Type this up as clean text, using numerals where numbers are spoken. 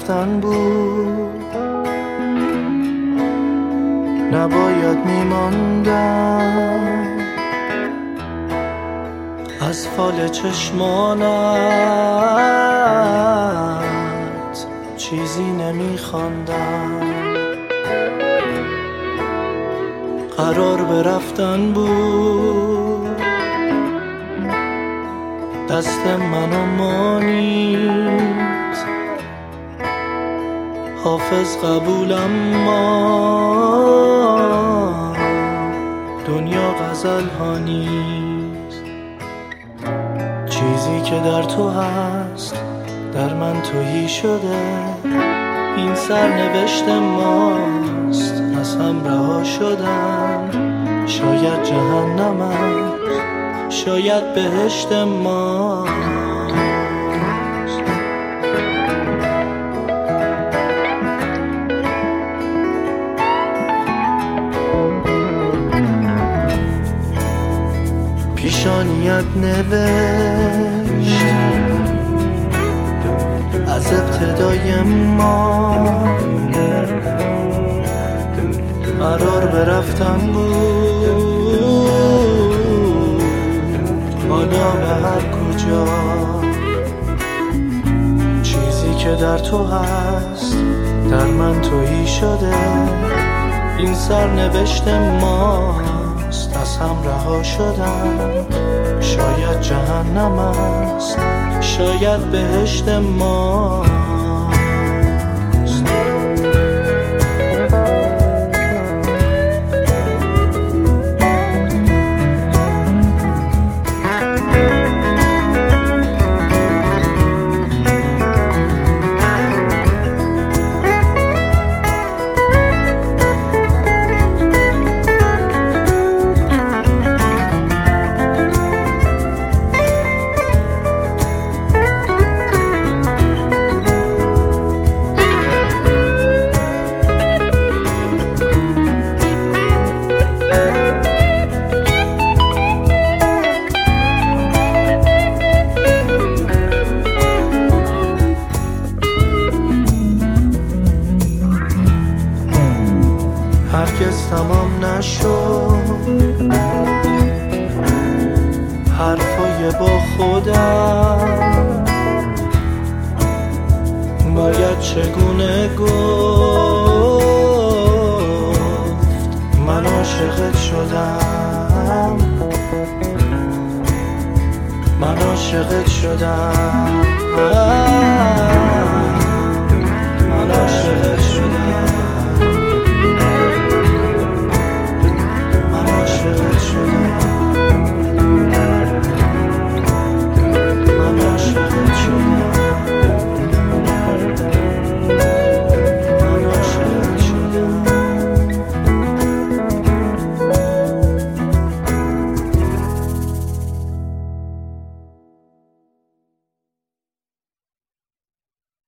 رفتن بود، نباید میماندم از فال چشمانت چیزی نمیخواندم. قرار به رفتن بود، دست منو مانید، حافظ قبولم ما دنیا غزل ها نیست. چیزی که در تو هست در من تویی شده، این سرنوشت ماست از هم رها شدن. شاید جهنمم، شاید بهشت ما. پیشانیت نوشت از ابتدای ما، قرار به رفتن بود، حالا به هر کجا. چیزی که در تو هست در من تویی شده، این سرنوشت ماست از هم رها شدن. شاید جهنم است، شاید بهشت ما. هرگز تمام نشد حرفای با خودم، باید چگونه گفت من عاشقت شدم، من عاشقت شدم.